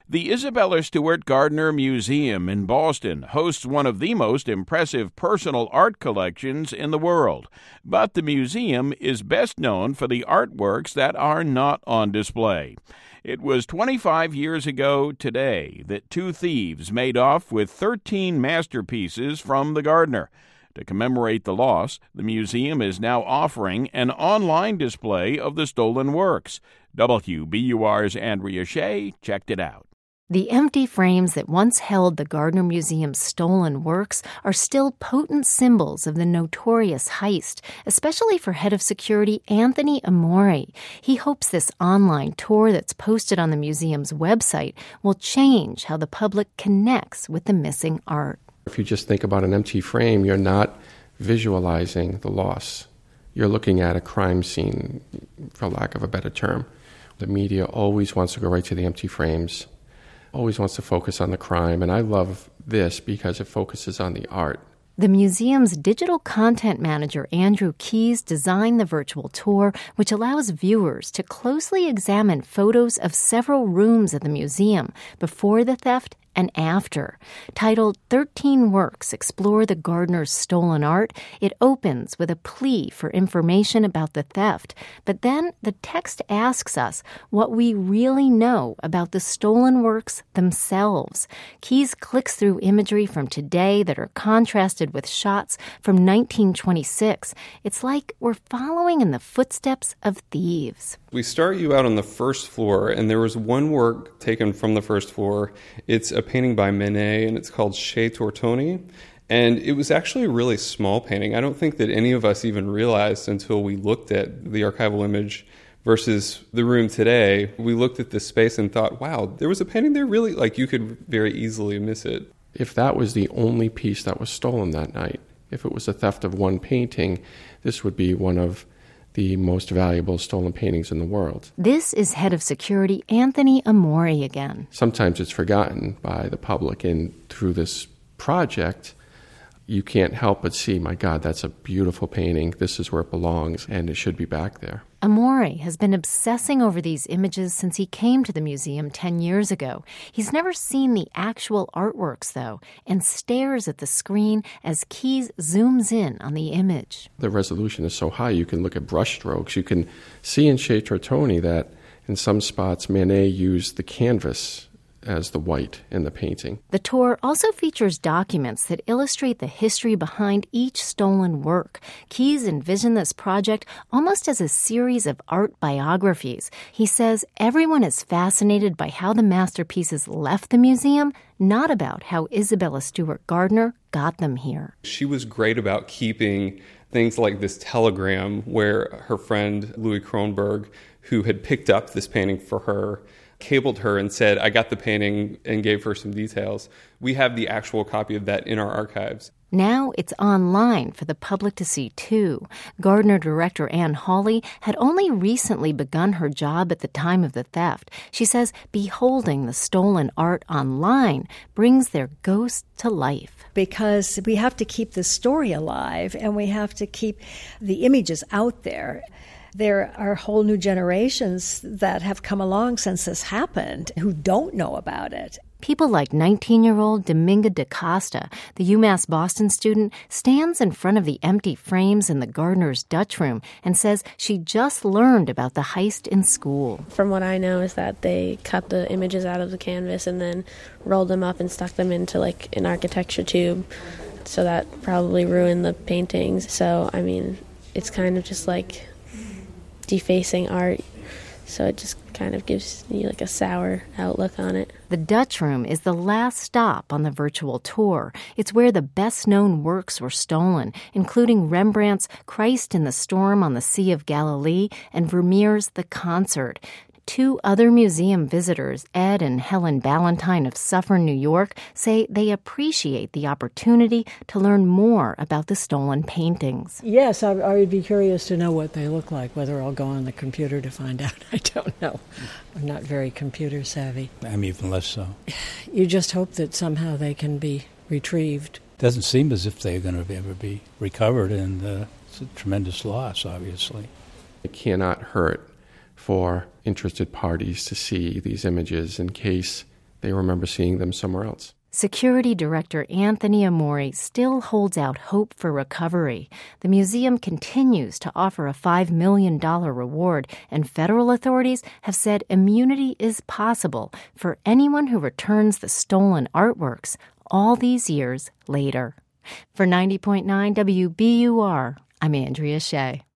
The Isabella Stewart Gardner Museum in Boston hosts one of the most impressive personal art collections in the world. But the museum is best known for the artworks that are not on display. It was 25 years ago today that two thieves made off with 13 masterpieces from the Gardner. To commemorate the loss, the museum is now offering an online display of the stolen works. WBUR's Andrea Shea checked it out. The empty frames that once held the Gardner Museum's stolen works are still potent symbols of the notorious heist, especially for head of security Anthony Amore. He hopes this online tour that's posted on the museum's website will change how the public connects with the missing art. If you just think about an empty frame, you're not visualizing the loss. You're looking at a crime scene, for lack of a better term. The media always wants to go right to the empty frames, always wants to focus on the crime, and I love this because it focuses on the art. The museum's digital content manager, Andrew Keyes, designed the virtual tour, which allows viewers to closely examine photos of several rooms at the museum before the theft and after. Titled 13 Works Explore the Gardner's Stolen Art, it opens with a plea for information about the theft. But then the text asks us what we really know about the stolen works themselves. Keyes clicks through imagery from today that are contrasted with shots from 1926. It's like we're following in the footsteps of thieves. We start you out on the first floor, and there was one work taken from the first floor. It's a painting by Manet, and it's called Chez Tortoni. And it was actually a really small painting. I don't think that any of us even realized until we looked at the archival image versus the room today. We looked at this space and thought, wow, there was a painting there really, like you could very easily miss it. If that was the only piece that was stolen that night, if it was a theft of one painting, this would be one of the most valuable stolen paintings in the world. This is head of security Anthony Amore again. Sometimes it's forgotten by the public, and through this project, you can't help but see, my God, that's a beautiful painting. This is where it belongs, and it should be back there. Amore has been obsessing over these images since he came to the museum 10 years ago. He's never seen the actual artworks, though, and stares at the screen as Keyes zooms in on the image. The resolution is so high, you can look at brushstrokes. You can see in Chez Tortoni that in some spots, Manet used the canvas as the white in the painting. The tour also features documents that illustrate the history behind each stolen work. Keyes envisioned this project almost as a series of art biographies. He says everyone is fascinated by how the masterpieces left the museum, not about how Isabella Stewart Gardner got them here. She was great about keeping things like this telegram where her friend Louis Kronberg, who had picked up this painting for her, cabled her and said, I got the painting, and gave her some details. We have the actual copy of that in our archives. Now it's online for the public to see, too. Gardner director Anne Hawley had only recently begun her job at the time of the theft. She says beholding the stolen art online brings their ghost to life. Because we have to keep the story alive, and we have to keep the images out there. There are whole new generations that have come along since this happened who don't know about it. People like 19-year-old Dominga DaCosta, the UMass Boston student, stands in front of the empty frames in the Gardner's Dutch room and says she just learned about the heist in school. From what I know is that they cut the images out of the canvas and then rolled them up and stuck them into like an architecture tube. So that probably ruined the paintings. So, I mean, it's kind of just like defacing art, so it just kind of gives you like a sour outlook on it. The Dutch Room is the last stop on the virtual tour. It's where the best-known works were stolen, including Rembrandt's Christ in the Storm on the Sea of Galilee and Vermeer's The Concert. Two other museum visitors, Ed and Helen Ballantyne of Suffern, New York, say they appreciate the opportunity to learn more about the stolen paintings. Yes, I would be curious to know what they look like. Whether I'll go on the computer to find out, I don't know. I'm not very computer savvy. I'm even less so. You just hope that somehow they can be retrieved. Doesn't seem as if they're going to ever be recovered, and it's a tremendous loss, obviously. It cannot hurt for interested parties to see these images in case they remember seeing them somewhere else. Security Director Anthony Amori still holds out hope for recovery. The museum continues to offer a $5 million reward, and federal authorities have said immunity is possible for anyone who returns the stolen artworks all these years later. For 90.9 WBUR, I'm Andrea Shea.